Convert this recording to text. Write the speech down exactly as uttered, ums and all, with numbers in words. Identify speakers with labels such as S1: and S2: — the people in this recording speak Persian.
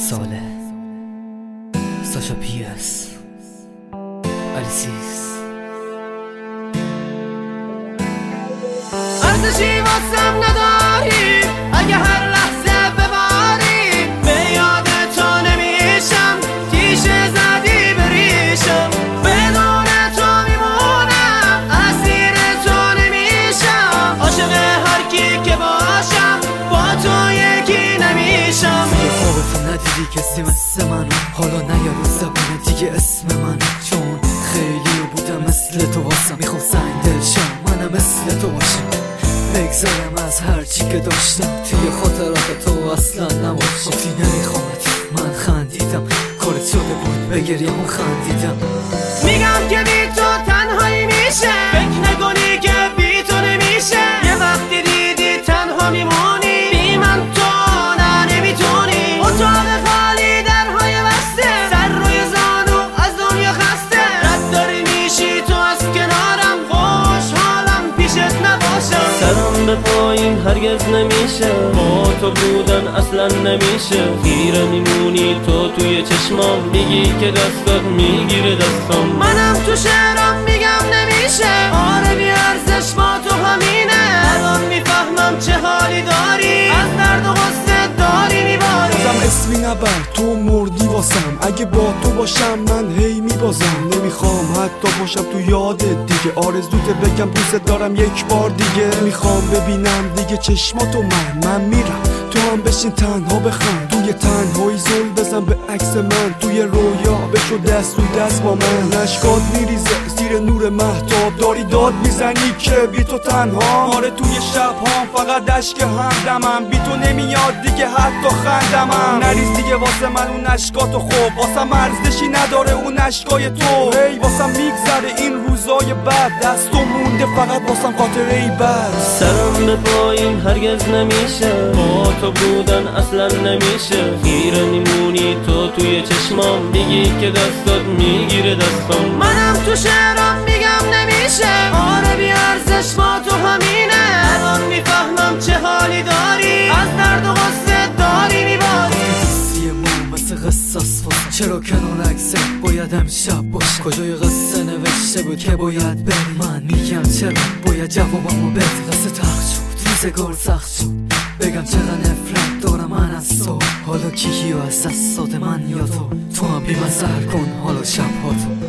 S1: ساله ساشا پی اس الیسیس
S2: ارزشی واسم نداری اگه هر لحظه بباری به یاد تو نمیشم تیشه زدی بریشم بدون تو میمونم اسیر تو نمیشم عاشق هر کی که باشم با تو یکی نمیشم
S1: یه خوابتو ندیدی کسی مثل منو حالا نیاد زبونه دیگه اسم منو چون خیلی بودم مثل تو واسم میخوام سنگ دل شم منم مثل تو باشم بگذارم از هر چی که داشتم توی خاطرات تو اصلا نباشم گفتی نمیخوامت من خندیدم کارت شده بود بگریم و خندیدم
S2: میگم که بی تو تنهایی میشه فکر نکنی که بی تو نمیشه یه وقتی دیدی تنها میمونی بی من تو نه نمیتونی اتاق خالی درهای بسته سر روی زانو از دنیا خسته رد داری میشی تو از کنارم خوشحالم پیشت نباشم
S3: سرم به پایین هرگز نمیشه با تو بودن اصلا نمیشه خیره میمونی تو توی چشمام میگی که دستات میگیره دستام
S2: منم تو شعرم میگم نمیشه آره بی ارزش با تو همینه الان میفهمم چه حالی داری از درد و غصه داری میباری
S4: بازم اسمی نبر تو مردی واسم اگه با تو باشم من هی میبازم نمیخوام حتی باشم تو یادت دیگه آرزوت بگم دوست دارم یک بار دیگه نمیخوام ببینم دیگه چشماتو من من میرم تو هم بشین تنها بخند توی تنهایی زل بزن به عکس من توی رویا بشو دست توی دست با من نشکات میریزه زیر نور مهتاب داری داد میزنی که بی تو تنها آره توی شب هم فقط اشک همدمم بی تو نمیاد دیگه حتی خندمم نریز دیگه واسه من اون اشکاتو خوب واسم ارزشی نداره اون اشکای تو هی واسم میگذره این روزای بد دستو مونده فقط واسم خاطره ای بد
S3: سرم به پایین هرگز نمیشه با تو بودن اصلا نمیشه خیره میمونی تو توی چشمام میگی که دستات میگیره دستام
S2: منم تو شعرم میگم نمیشه آره بی ارزش با تو همینه الان میفهمم چه حالی داری از درد و غصه داری میباری
S1: قصه ما مثل قصاص واسه چرا کنار عکست باید امشب باشه کجای قصه نوشته بود که باید بری من میگم چرا باید جوابمو بدی قصه تخت شد روزگار سخت شد بگم چقدر نفرت دارم من از تو حالا کی کیو از دستات من یا تو تو هم بی مزر کن حالا شب ها تو